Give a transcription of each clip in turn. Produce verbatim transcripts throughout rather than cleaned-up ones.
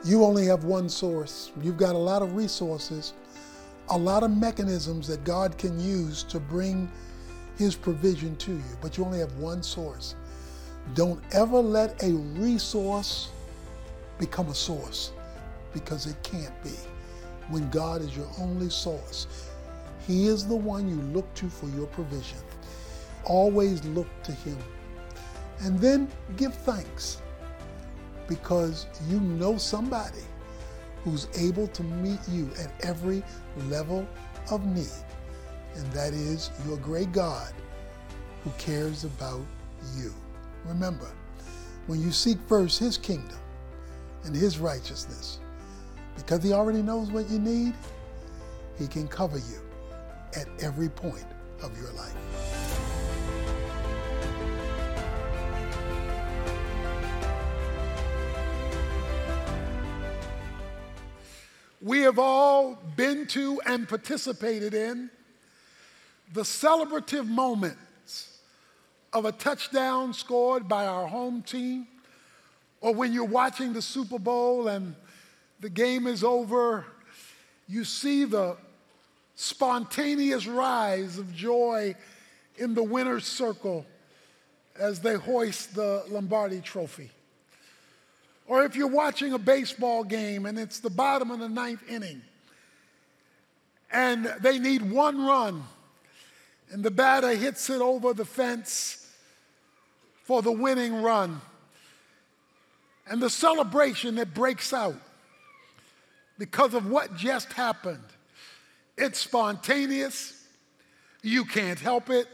You only have one source. You've got a lot of resources, a lot of mechanisms that God can use to bring his provision to you, but you only have one source. Don't ever let a resource become a source, because it can't be when God is your only source. He is the one you look to for your provision. Always look to him. And then give thanks, because you know somebody who's able to meet you at every level of need. And that is your great God who cares about you. Remember, when you seek first his kingdom and his righteousness, because he already knows what you need, he can cover you at every point of your life. We have all been to and participated in the celebrative moments of a touchdown scored by our home team, or when you're watching the Super Bowl and the game is over, you see the spontaneous rise of joy in the winner's circle as they hoist the Lombardi Trophy. Or if you're watching a baseball game and it's the bottom of the ninth inning and they need one run and the batter hits it over the fence for the winning run, and the celebration that breaks out because of what just happened, it's spontaneous. You can't help it,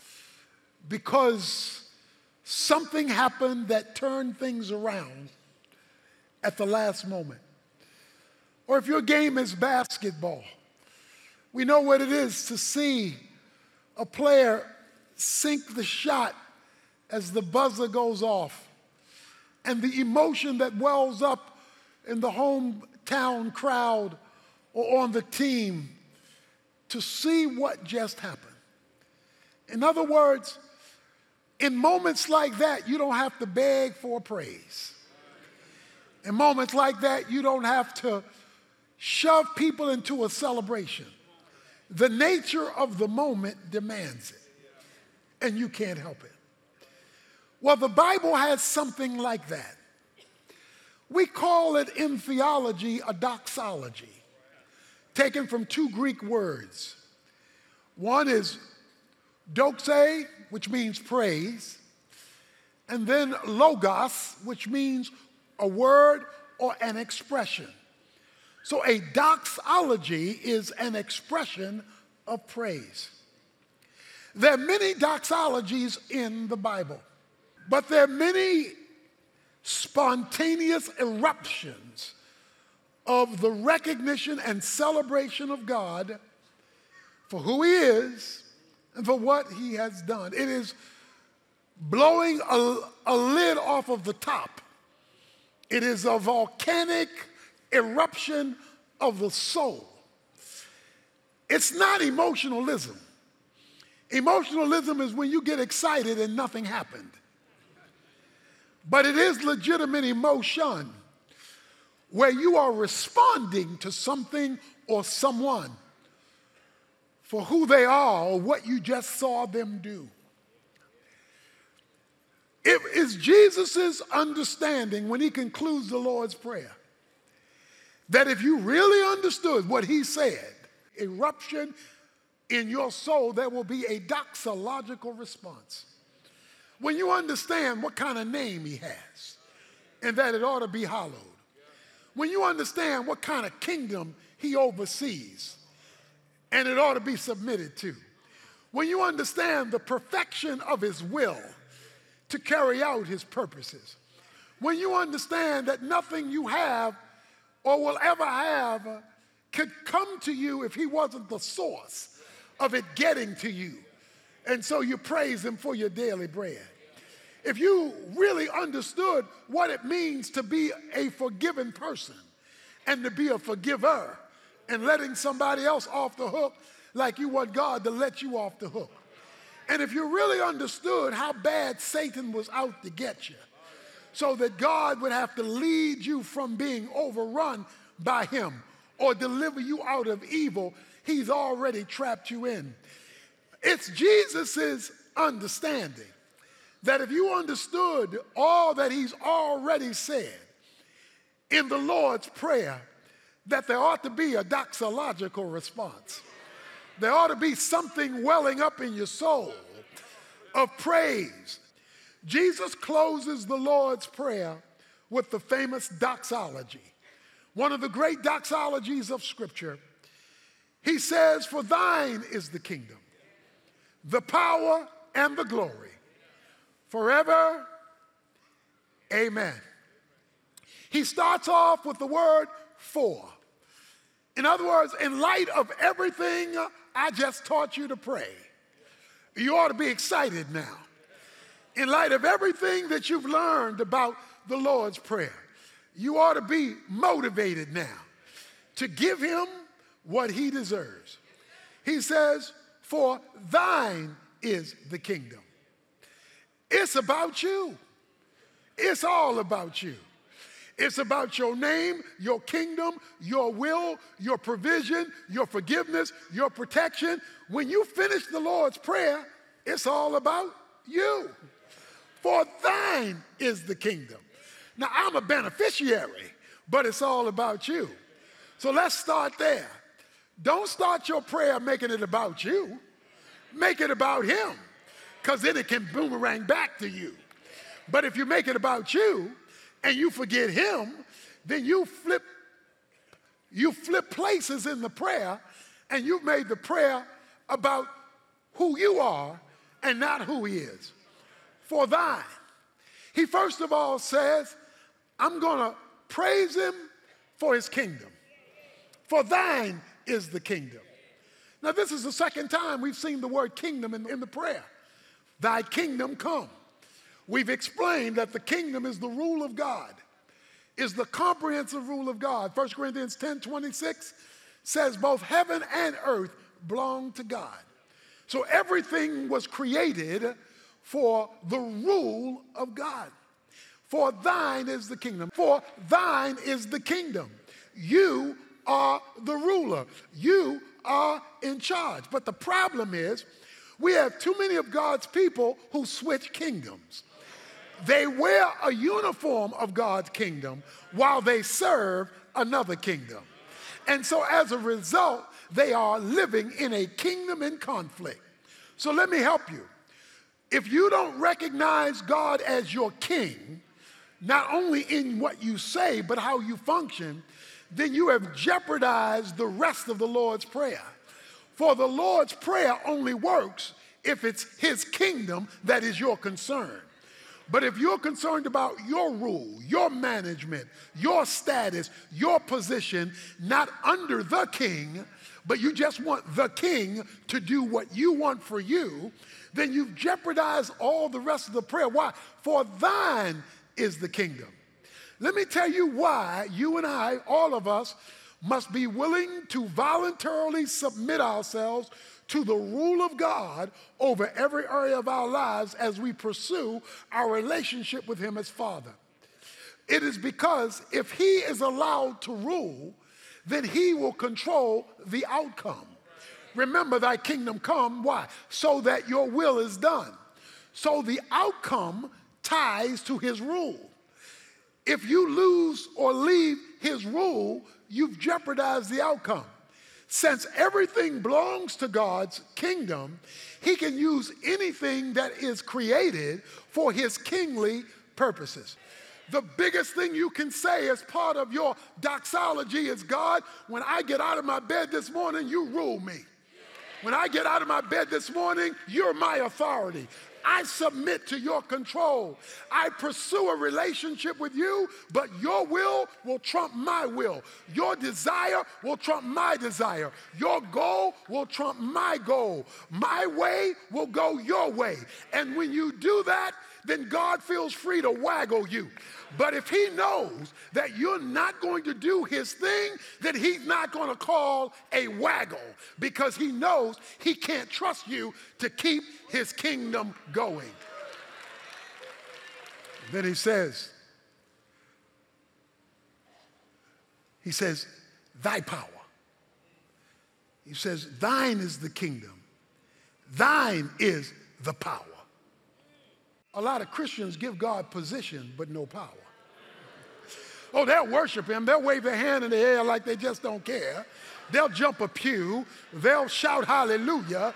because something happened that turned things around at the last moment. Or if your game is basketball, we know what it is to see a player sink the shot as the buzzer goes off, and the emotion that wells up in the hometown crowd or on the team to see what just happened. In other words, in moments like that, you don't have to beg for praise. In moments like that, you don't have to shove people into a celebration. The nature of the moment demands it, and you can't help it. Well, the Bible has something like that. We call it in theology a doxology, taken from two Greek words. One is doxe, which means praise, and then logos, which means a word or an expression. So a doxology is an expression of praise. There are many doxologies in the Bible, but there are many spontaneous eruptions of the recognition and celebration of God for who he is and for what he has done. It is blowing a, a lid off of the top. It is a volcanic eruption of the soul. It's not emotionalism. Emotionalism is when you get excited and nothing happened. But it is legitimate emotion where you are responding to something or someone for who they are or what you just saw them do. It is Jesus' understanding when he concludes the Lord's Prayer that if you really understood what he said, eruption in your soul, there will be a doxological response. When you understand what kind of name he has and that it ought to be hallowed. When you understand what kind of kingdom he oversees and it ought to be submitted to. When you understand the perfection of his will to carry out his purposes. When you understand that nothing you have or will ever have could come to you if he wasn't the source of it getting to you. And so you praise him for your daily bread. If you really understood what it means to be a forgiven person and to be a forgiver and letting somebody else off the hook like you want God to let you off the hook. And if you really understood how bad Satan was out to get you, so that God would have to lead you from being overrun by him or deliver you out of evil he's already trapped you in. It's Jesus's understanding that if you understood all that he's already said in the Lord's Prayer, that there ought to be a doxological response. There ought to be something welling up in your soul of praise. Jesus closes the Lord's Prayer with the famous doxology, one of the great doxologies of Scripture. He says, "For thine is the kingdom, the power, and the glory, forever, amen." He starts off with the word "for." In other words, in light of everything I just taught you to pray, you ought to be excited now. In light of everything that you've learned about the Lord's Prayer, you ought to be motivated now to give him what he deserves. He says, "For thine is the kingdom." It's about you. It's all about you. It's about your name, your kingdom, your will, your provision, your forgiveness, your protection. When you finish the Lord's Prayer, it's all about you. For thine is the kingdom. Now, I'm a beneficiary, but it's all about you. So let's start there. Don't start your prayer making it about you. Make it about him, because then it can boomerang back to you. But if you make it about you and you forget him, then you flip, you flip places in the prayer, and you've made the prayer about who you are and not who he is. For thine. He first of all says, I'm going to praise him for his kingdom. For thine is the kingdom. Now, this is the second time we've seen the word kingdom in, in the prayer. Thy kingdom come. We've explained that the kingdom is the rule of God, is the comprehensive rule of God. First Corinthians ten twenty-six says both heaven and earth belong to God. So everything was created for the rule of God. For thine is the kingdom. For thine is the kingdom. You are the ruler. You are in charge. But the problem is we have too many of God's people who switch kingdoms. They wear a uniform of God's kingdom while they serve another kingdom. And so as a result, they are living in a kingdom in conflict. So let me help you. If you don't recognize God as your king, not only in what you say, but how you function, then you have jeopardized the rest of the Lord's Prayer. For the Lord's Prayer only works if it's his kingdom that is your concern. But if you're concerned about your rule, your management, your status, your position, not under the king, but you just want the king to do what you want for you, then you've jeopardized all the rest of the prayer. Why? For thine is the kingdom. Let me tell you why you and I, all of us, must be willing to voluntarily submit ourselves to the rule of God over every area of our lives as we pursue our relationship with him as Father. It is because if he is allowed to rule, then he will control the outcome. Remember, thy kingdom come, why? So that your will is done. So the outcome ties to his rule. If you lose or leave his rule, you've jeopardized the outcome. Since everything belongs to God's kingdom, he can use anything that is created for his kingly purposes. The biggest thing you can say as part of your doxology is, God, when I get out of my bed this morning, you rule me. When I get out of my bed this morning, you're my authority. I submit to your control. I pursue a relationship with you, but your will will trump my will. Your desire will trump my desire. Your goal will trump my goal. My way will go your way. And when you do that, then God feels free to waggle you. But if he knows that you're not going to do his thing, then he's not going to call a waggle, because he knows he can't trust you to keep his kingdom going. Then he says, He says, thy power. He says, thine is the kingdom. Thine is the power. A lot of Christians give God position, but no power. Oh, they'll worship him. They'll wave their hand in the air like they just don't care. They'll jump a pew. They'll shout hallelujah,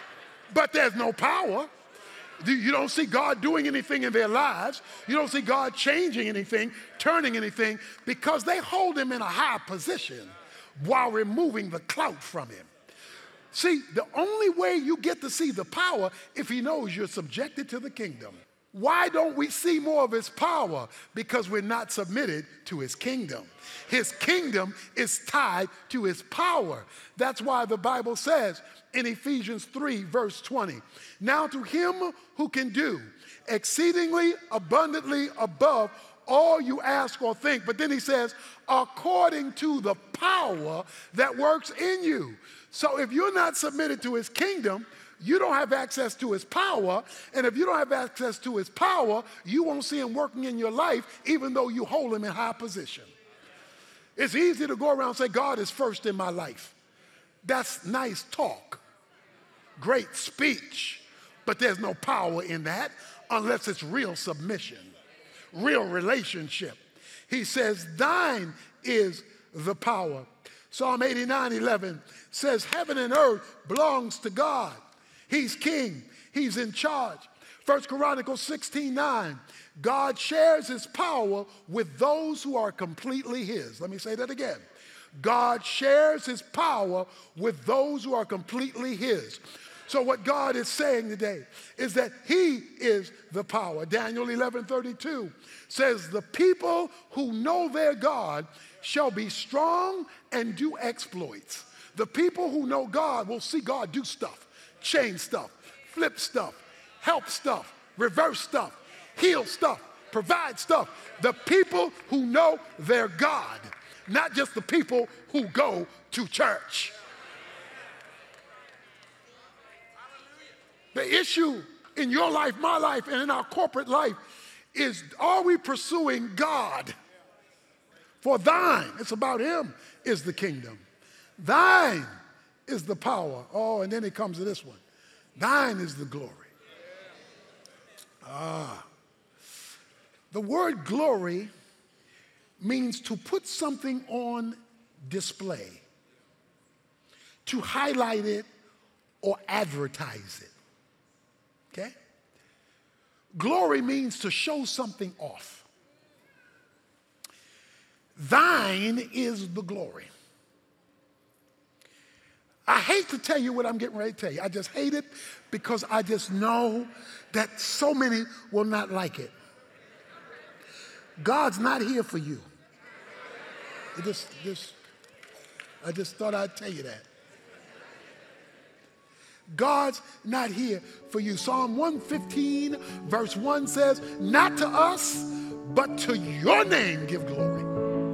but there's no power. You don't see God doing anything in their lives. You don't see God changing anything, turning anything, because they hold him in a high position while removing the clout from him. See, the only way you get to see the power if he knows you're subjected to the kingdom. Why don't we see more of his power? Because we're not submitted to his kingdom. His kingdom is tied to his power. That's why the Bible says in Ephesians three, verse twenty, now to him who can do exceedingly abundantly above all you ask or think. But then he says, according to the power that works in you. So if you're not submitted to his kingdom, you don't have access to his power. And if you don't have access to his power, you won't see him working in your life, even though you hold him in high position. It's easy to go around and say, God is first in my life. That's nice talk, great speech, but there's no power in that unless it's real submission, real relationship. He says, thine is the power. Psalm eighty-nine eleven says, heaven and earth belongs to God. He's king. He's in charge. First Chronicles sixteen nine, God shares his power with those who are completely his. Let me say that again. God shares his power with those who are completely his. So what God is saying today is that he is the power. Daniel eleven thirty-two says, the people who know their God shall be strong and do exploits. The people who know God will see God do stuff, change stuff, flip stuff, help stuff, reverse stuff, heal stuff, provide stuff. The people who know their God, not just the people who go to church. The issue in your life, my life, and in our corporate life is, are we pursuing God? For thine, it's about him, is the kingdom. Thine is the power. Oh, and then it comes to this one. Thine is the glory. Ah. The word glory means to put something on display, to highlight it or advertise it. Okay? Glory means to show something off. Thine is the glory. I hate to tell you what I'm getting ready to tell you. I just hate it because I just know that so many will not like it. God's not here for you. It just, just, I just thought I'd tell you that. God's not here for you. Psalm one fifteen verse one says, not to us, but to your name give glory.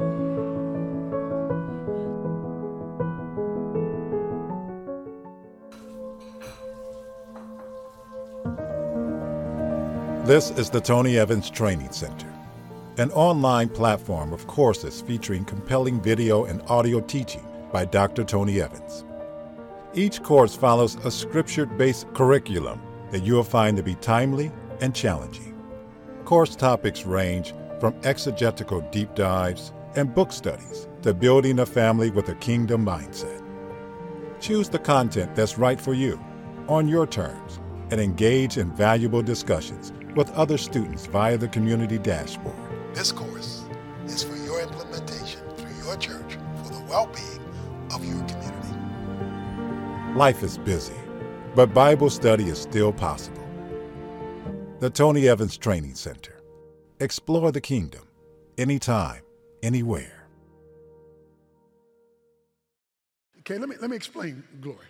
This is the Tony Evans Training Center, an online platform of courses featuring compelling video and audio teaching by Doctor Tony Evans. Each course follows a scripture-based curriculum that you'll find to be timely and challenging. Course topics range from exegetical deep dives and book studies to building a family with a kingdom mindset. Choose the content that's right for you, on your terms, and engage in valuable discussions with other students via the community dashboard. This course is for your implementation through your church for the well-being of your community. Life is busy, but Bible study is still possible. The Tony Evans Training Center. Explore the kingdom, anytime, anywhere. Okay, let me, let me explain glory.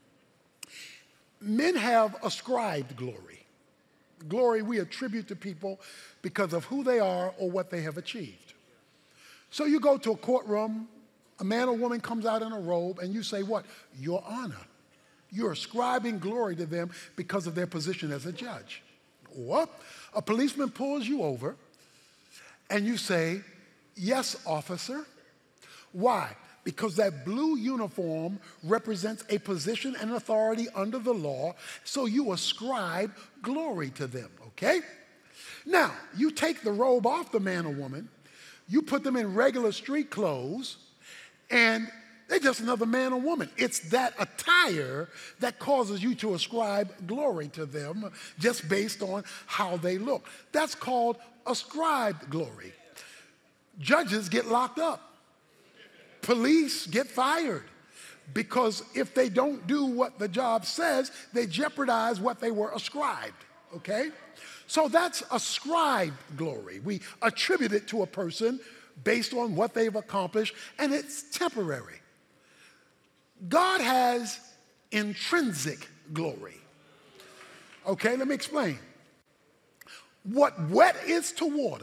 Men have ascribed glory. Glory we attribute to people because of who they are or what they have achieved. So you go to a courtroom, a man or woman comes out in a robe, and you say what? Your honor. You're ascribing glory to them because of their position as a judge. Or a policeman pulls you over, and you say, yes, officer, Why? Because that blue uniform represents a position and authority under the law, so you ascribe glory to them, okay? Now, you take the robe off the man or woman, you put them in regular street clothes, and they're just another man or woman. It's that attire that causes you to ascribe glory to them just based on how they look. That's called ascribed glory. Judges get locked up. Police get fired because if they don't do what the job says, they jeopardize what they were ascribed, okay? So that's ascribed glory. We attribute it to a person based on what they've accomplished, and it's temporary. God has intrinsic glory. Okay, let me explain. What wet is to water,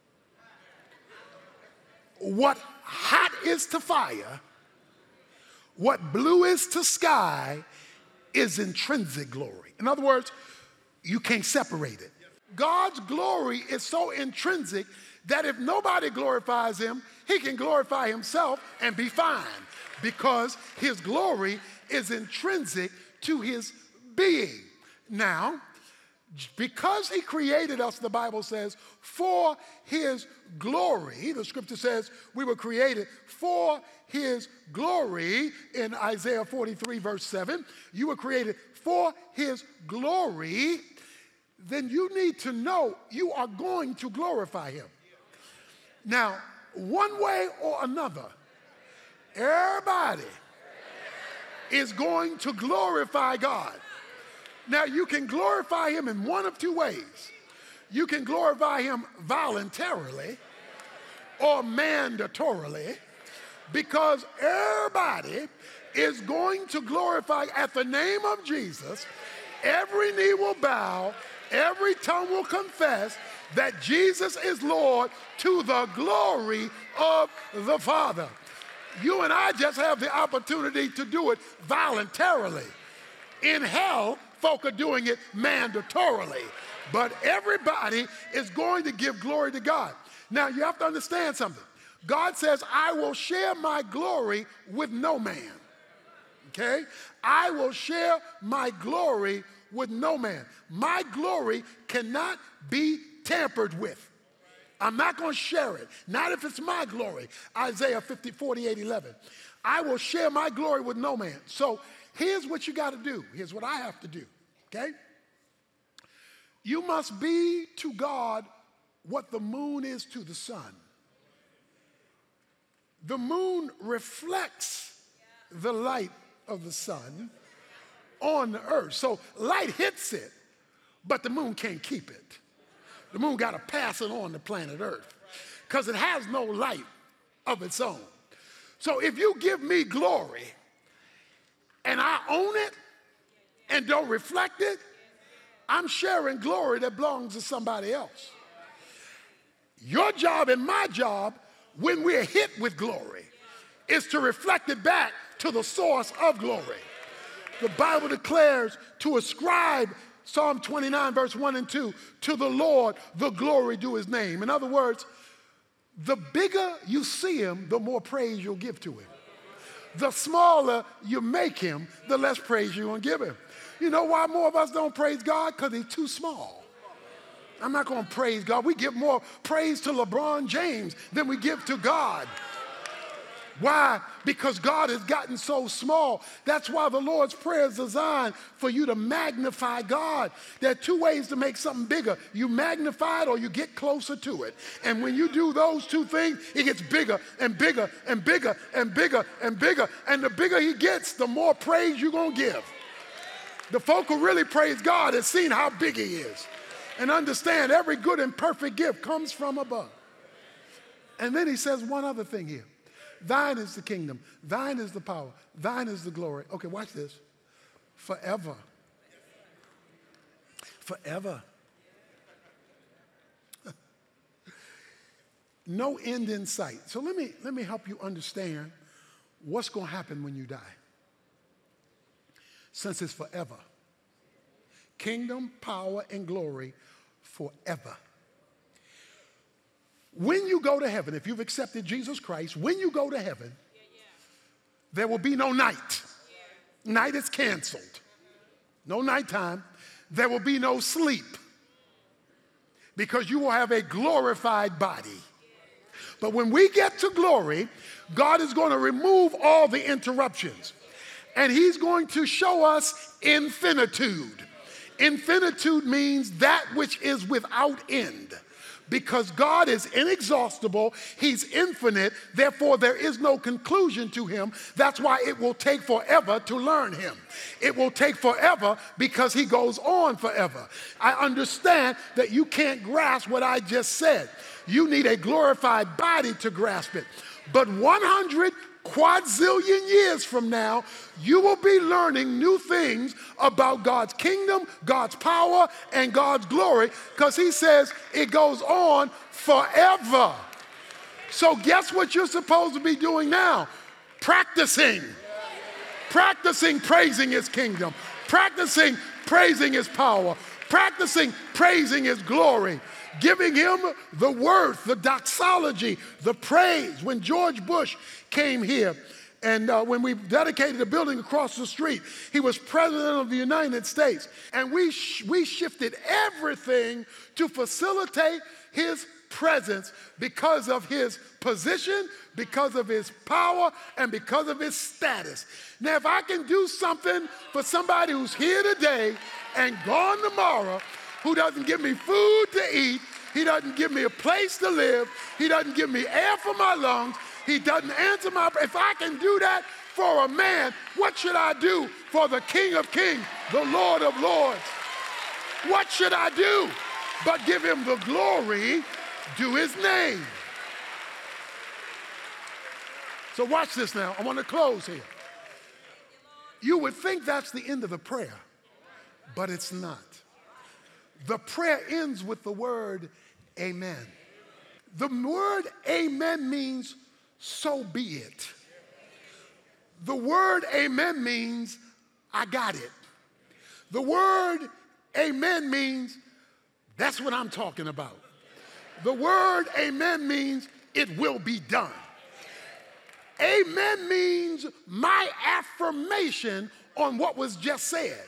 what hot is to fire, what blue is to sky is intrinsic glory. In other words, you can't separate it. God's glory is so intrinsic that if nobody glorifies him, he can glorify himself and be fine because his glory is intrinsic to his being. Now, because he created us, the Bible says, for his glory, the scripture says we were created for his glory in Isaiah forty-three, verse seven. You were created for his glory, then you need to know you are going to glorify him. Now, one way or another, everybody is going to glorify God. Now, you can glorify him in one of two ways. You can glorify him voluntarily or mandatorily, because everybody is going to glorify at the name of Jesus. Every knee will bow, every tongue will confess that Jesus is Lord to the glory of the Father. You and I just have the opportunity to do it voluntarily. In hell, folk are doing it mandatorily. But everybody is going to give glory to God. Now, you have to understand something. God says, I will share my glory with no man. Okay? I will share my glory with no man. My glory cannot be tampered with. I'm not going to share it. Not if it's my glory. Isaiah fifty, forty-eight, eleven. I will share my glory with no man. So here's what you got to do. Here's what I have to do. Okay? You must be to God what the moon is to the sun. The moon reflects the light of the sun on the earth. So light hits it, but the moon can't keep it. The moon got to pass it on to planet Earth because it has no light of its own. So if you give me glory and I own it and don't reflect it, I'm sharing glory that belongs to somebody else. Your job and my job, when we're hit with glory, is to reflect it back to the source of glory. The Bible declares to ascribe, Psalm twenty-nine, verse one and two, to the Lord the glory due his name. In other words, the bigger you see him, the more praise you'll give to him. The smaller you make him, the less praise you're going to give him. You know why more of us don't praise God? Because he's too small. I'm not going to praise God. We give more praise to LeBron James than we give to God. Why? Because God has gotten so small. That's why the Lord's Prayer is designed for you to magnify God. There are two ways to make something bigger. You magnify it or you get closer to it. And when you do those two things, it gets bigger and bigger and bigger and bigger and bigger. And the bigger he gets, the more praise you're going to give. The folk who really praise God have seen how big he is and understand every good and perfect gift comes from above. And then he says one other thing here. Thine is the kingdom. Thine is the power. Thine is the glory. Okay, watch this. Forever. Forever. No end in sight. So let me, let me help you understand what's going to happen when you die. Since it's forever. Kingdom, power, and glory forever. when you go to heaven, if you've accepted Jesus Christ, when you go to heaven, there will be no night. Night is canceled. No nighttime. There will be no sleep because you will have a glorified body. But when we get to glory, God is going to remove all the interruptions. And he's going to show us infinitude. Infinitude means that which is without end. Because God is inexhaustible, he's infinite, therefore there is no conclusion to him. That's why it will take forever to learn him. It will take forever because he goes on forever. I understand that you can't grasp what I just said. You need a glorified body to grasp it. But one hundred quadzillion years from now, you will be learning new things about God's kingdom, God's power, and God's glory, because he says it goes on forever. So guess what you're supposed to be doing now? Practicing. Practicing praising his kingdom. Practicing praising his power. Practicing praising his glory. Giving him the worth, the doxology, the praise. When George Bush came here, and uh, when we dedicated a building across the street, he was president of the United States. And we, sh- we shifted everything to facilitate his presence because of his position, because of his power, and because of his status. Now, if I can do something for somebody who's here today and gone tomorrow, who doesn't give me food to eat, he doesn't give me a place to live, he doesn't give me air for my lungs, he doesn't answer my prayer. If I can do that for a man, what should I do for the King of Kings, the Lord of Lords? What should I do but give him the glory due his name? So watch this now. I want to close here. You would think that's the end of the prayer, but it's not. The prayer ends with the word amen. The word amen means so be it. The word amen means I got it. The word amen means that's what I'm talking about. The word amen means it will be done. Amen means my affirmation on what was just said.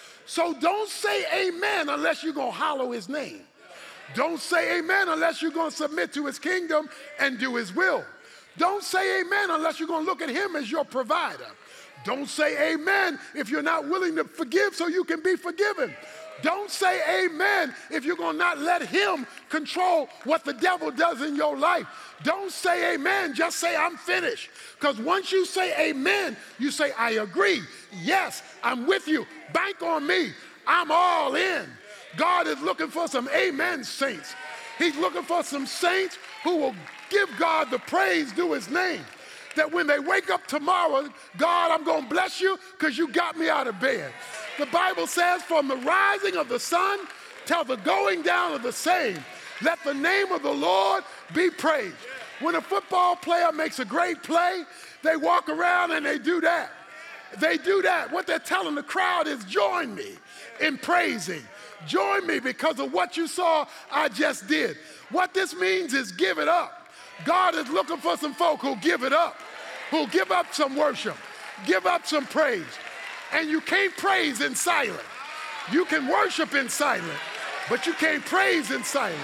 So don't say amen unless you're going to hallow his name. Don't say amen unless you're going to submit to his kingdom and do his will. Don't say amen unless you're going to look at him as your provider. Don't say amen if you're not willing to forgive so you can be forgiven. Don't say amen if you're going to not let him control what the devil does in your life. Don't say amen, just say I'm finished. Because once you say amen, you say I agree. Yes, I'm with you. Bank on me. I'm all in. God is looking for some amen saints. He's looking for some saints who will give God the praise due his name. That when they wake up tomorrow, God, I'm going to bless you because you got me out of bed. The Bible says from the rising of the sun till the going down of the same, let the name of the Lord be praised. When a football player makes a great play, they walk around and they do that. They do that. What they're telling the crowd is join me in praising. Join me because of what you saw I just did. What this means is give it up. God is looking for some folk who'll give it up, who'll give up some worship, give up some praise. And you can't praise in silence. You can worship in silence, but you can't praise in silence.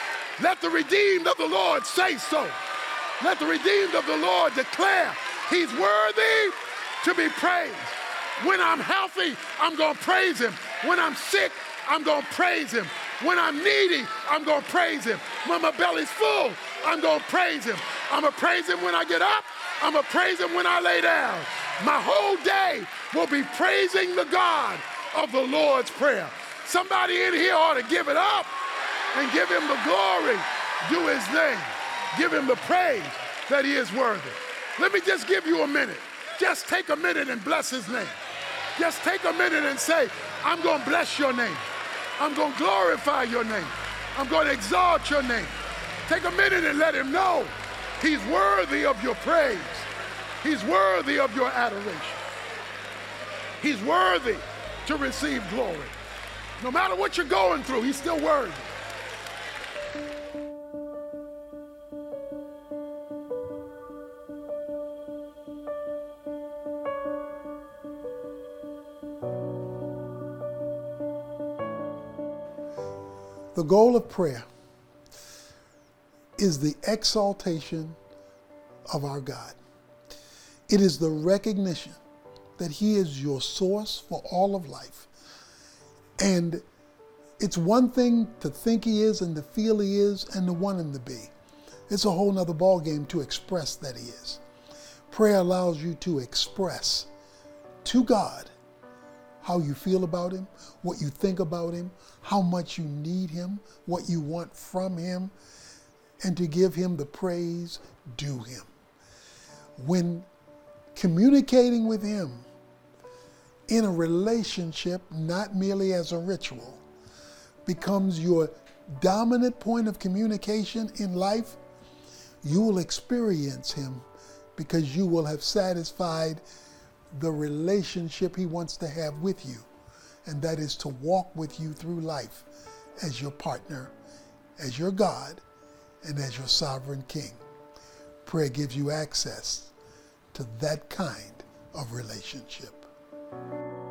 Let the redeemed of the Lord say so. Let the redeemed of the Lord declare he's worthy to be praised. When I'm healthy, I'm going to praise him. When I'm sick, I'm going to praise him. When I'm needy, I'm going to praise him. When my belly's full, I'm going to praise him. I'm going to praise him when I get up. I'm going to praise him when I lay down. My whole day will be praising the God of the Lord's Prayer. Somebody in here ought to give it up and give him the glory due his name. Give him the praise that he is worthy. Let me just give you a minute. Just take a minute and bless his name. Just take a minute and say, I'm going to bless your name. I'm going to glorify your name. I'm going to exalt your name. Take a minute and let him know he's worthy of your praise. He's worthy of your adoration. He's worthy to receive glory. No matter what you're going through, he's still worthy. The goal of prayer is the exaltation of our God. It is the recognition that He is your source for all of life. And it's one thing to think He is and to feel He is and to want Him to be. It's a whole nother ballgame to express that He is. Prayer allows you to express to God how you feel about Him, what you think about Him, how much you need Him, what you want from Him, and to give Him the praise due Him. When communicating with Him in a relationship, not merely as a ritual, becomes your dominant point of communication in life, you will experience Him because you will have satisfied the relationship He wants to have with you, and that is to walk with you through life as your partner, as your God, and as your sovereign King. Prayer gives you access to that kind of relationship.